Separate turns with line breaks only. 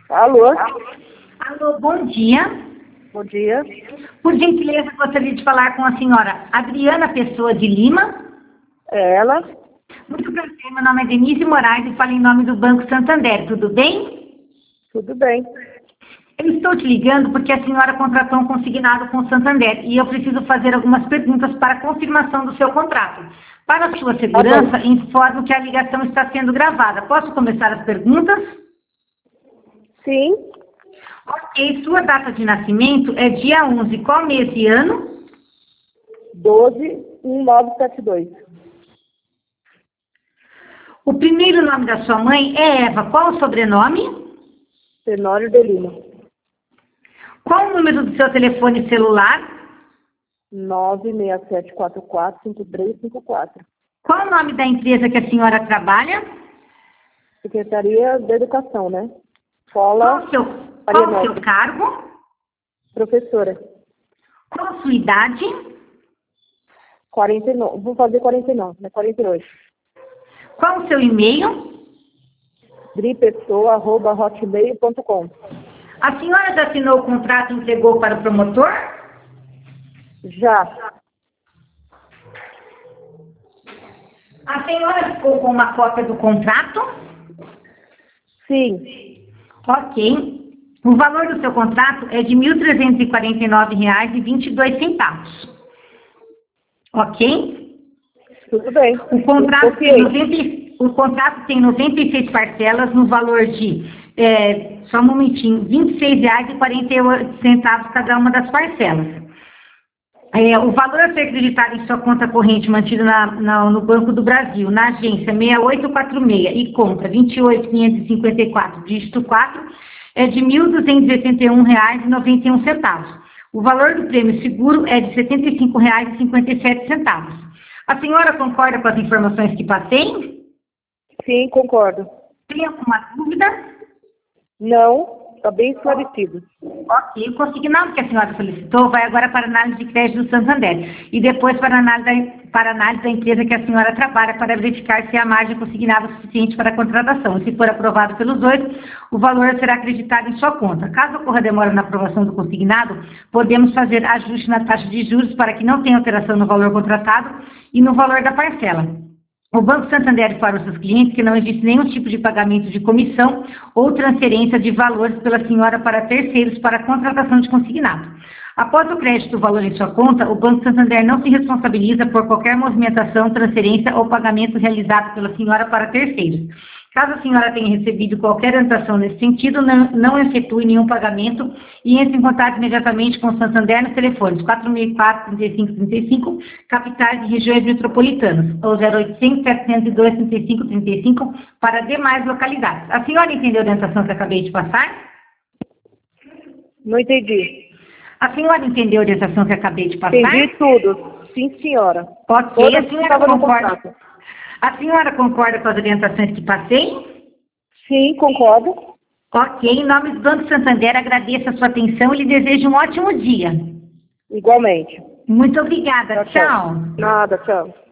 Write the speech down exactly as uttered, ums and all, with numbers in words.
Alô?
Alô, bom dia.
Bom dia.
Por gentileza, gostaria de falar com a senhora Adriana Pessoa de Lima.
É ela?
Muito prazer, meu nome é Denise Moraes e falo em nome do Banco Santander, tudo bem?
Tudo bem.
Eu estou te ligando porque a senhora contratou um consignado com o Santander e eu preciso fazer algumas perguntas para confirmação do seu contrato. Para a sua segurança,
Tá bom.
informo que a ligação está sendo gravada. Posso começar as perguntas?
Sim.
Ok, sua data de nascimento é dia onze, qual mês e ano?
doze um nove sete dois.
O primeiro nome da sua mãe é Eva, qual o sobrenome?
Tenório de Lima.
Qual o número do seu telefone celular?
nove seis sete quatro quatro cinco três cinco quatro.
Qual o nome da empresa que a senhora trabalha?
Secretaria da Educação, né?
Qual
Escola
o seu,
Maria
qual o seu
Nobre.
cargo?
Professora.
Qual a sua idade?
quarenta e nove. Vou fazer quarenta e nove, né? quarenta e oito.
Qual o seu e-mail?
dripessoa arroba hotmail ponto com.
A senhora já assinou o contrato e entregou para o promotor?
Já.
A senhora ficou com uma cópia do contrato?
Sim.
Ok. O valor do seu contrato é de mil trezentos e quarenta e nove reais e vinte e dois centavos. Ok?
Tudo bem.
O contrato,
Ok.
tem noventa, o contrato tem noventa e seis parcelas no valor de, é, só um momentinho, vinte e seis reais e quarenta e oito centavos cada uma das parcelas. É, o valor a ser acreditado em sua conta corrente mantida na, na, no Banco do Brasil, na agência seis oito quatro seis e conta vinte e oito mil quinhentos e cinquenta e quatro, dígito quatro, é de mil duzentos e oitenta e um reais e noventa e um centavos. O valor do prêmio seguro é de setenta e cinco reais e cinquenta e sete centavos. A senhora concorda com as informações que passei?
Sim, concordo.
Tem alguma dúvida?
Não, está bem esclarecido.
Ok, o consignado que a senhora solicitou vai agora para a análise de crédito do Santander e depois para a análise da, para a análise da empresa que a senhora trabalha para verificar se a margem consignada é suficiente para a contratação. E se for aprovado pelos dois, o valor será acreditado em sua conta. Caso ocorra demora na aprovação do consignado, podemos fazer ajuste na taxa de juros para que não tenha alteração no valor contratado e no valor da parcela. O Banco Santander informa aos seus clientes que não existe nenhum tipo de pagamento de comissão ou transferência de valores pela senhora para terceiros para a contratação de consignado. Após o crédito do valor em sua conta, o Banco Santander não se responsabiliza por qualquer movimentação, transferência ou pagamento realizado pela senhora para terceiros. Caso a senhora tenha recebido qualquer orientação nesse sentido, não, não efetue nenhum pagamento e entre em contato imediatamente com o Santander nos telefones quatro mil e quatro, trinta e cinco trinta e cinco, capitais e regiões metropolitanas, ou zero oitocentos, setecentos e dois, trinta e cinco trinta e cinco para demais localidades. A senhora entendeu a orientação que acabei de passar?
Não entendi.
A senhora entendeu a orientação que acabei de passar?
Entendi tudo. Sim, senhora.
Ok,
Todas
a
que
senhora
estavam no
concorda?
contrato.
A senhora concorda com as orientações que passei?
Sim, concordo.
Ok, em nome do Banco Santander, agradeço a sua atenção e lhe desejo um ótimo dia.
Igualmente.
Muito obrigada.
Tchau, tchau. Nada, tchau.